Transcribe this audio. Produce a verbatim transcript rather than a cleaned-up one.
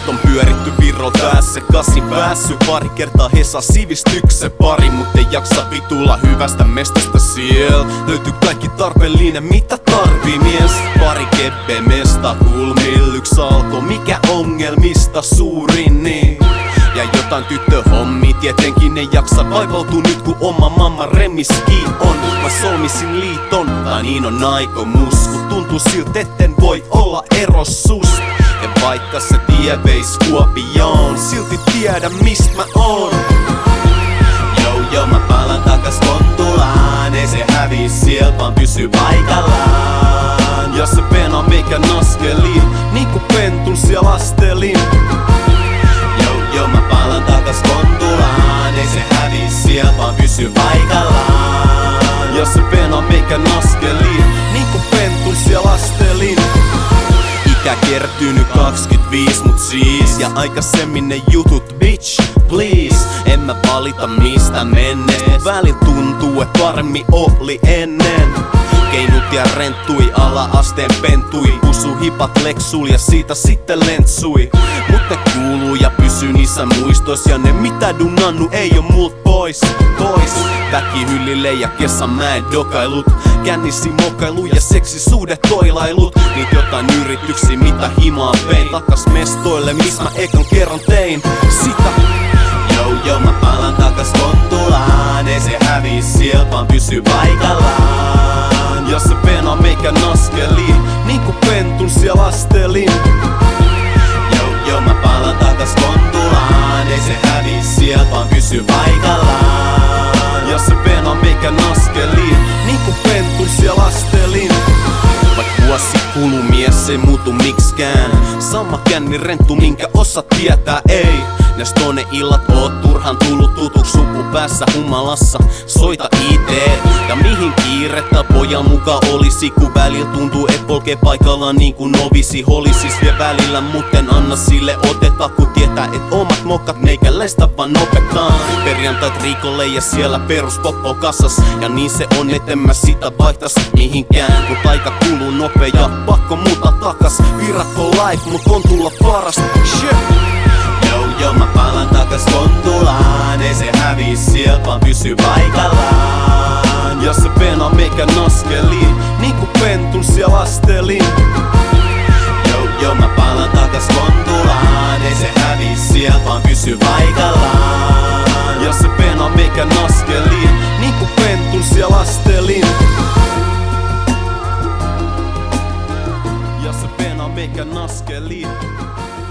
Nyt on pyöritty Virolta päässä kasin päässy pari kertaa Hesa sivistyksen pari, mut ei jaksa vitulla hyvästä mestasta siellä. Löytyy kaikki tarpeellinen mitä tarvii mies. Pari keppe mesta kulmil yks alko, mikä ongelmista suurin niin. Ja jotain tyttöhommi tietenkin ei jaksa vaivautuu nyt kun oma mamma remiski on. Mä solmisin liiton, tai niin on aikomus, kun tuntuu siltä etten voi olla eros sust. Ja vaikka se tie veis Kuopioon, silti tiedä mist mä oon. Jou jou mä palan takas Kontulaan, ei se hävii sielt vaan pysy paikallaan. Ja se pena meikä naskeliin, niinku pentun siellä astelin. Joo, mä palan takas Kontulaan, ei se hävii sielt vaan pysy paikallaan. Ja se pena meikä naskeliin, niinku pentun siellä astelin. Ikä kertynyt kaksikymmentäviisi mut siis, ja aikaisemmin ne jutut bitch please. En mä valita mistä menneestä, mut välillä tuntuu et paremmin oli ennen. Keinut ja renttui, ala-asteen pentui, pusu hipat leksul ja siitä sitten lentsui. Mut ne kuuluu ja pysyy niissä muistois, ja ne mitä dunannu ei oo mult pois, pois. Väki hyllille ja kesämäen dokailut, kännissi mokailu ja seksisuudet toilailut. Niit jotain yrityksiä mitä himaan vein, takas mestoille missä mä ekan kerran tein sitä. Jou jou mä palan takas Kontulaan, ei se hävii sielt vaan pysy paikallaan. Ja se pena meikä naskeliin, niinku pentun siellä astelin. Jou jou mä palan takas Kontulaan, ei se hävii sielt vaan pysy paikallaan. Ja se pena meikä naskeliin, niinku pentun siellä astelin. Vaik vuosi kulu mies ei muutu mikskään, sama känni renttu minkä osat tietää ei. Nes tonne illat oot turhan tullut tutuks supu päässä humalassa. Soita I T ja mihin kiirettä pojan muka olisi, kun välillä tuntuu et polkee paikallaan niin kuin novisi. Holisis vie välillä mutten anna sille oteta, kun tietää et omat mokat meikäläistä vaan opettaa. Perjantait Riikolle ja siellä perus poppo kassas, ja niin se on et en mä sitä vaihtas mihinkään. Mut aika kuluu nopea, pakko muuta takas. Virakko life mut on tulla paras shit. Jou jou mä palan takas Kontulaan, ei se hävii sielt vaan pysy paikallaan. Ja se pena meikä naskeliin, niinku pentun siellä astelin. Jou jou mä palan takas Kontulaan, ei se hävii sielt vaan pysy paikallaan. Ja se pena meikä naskeliin, niinku pentun siellä astelin. Ja se pena meikä naskeliin.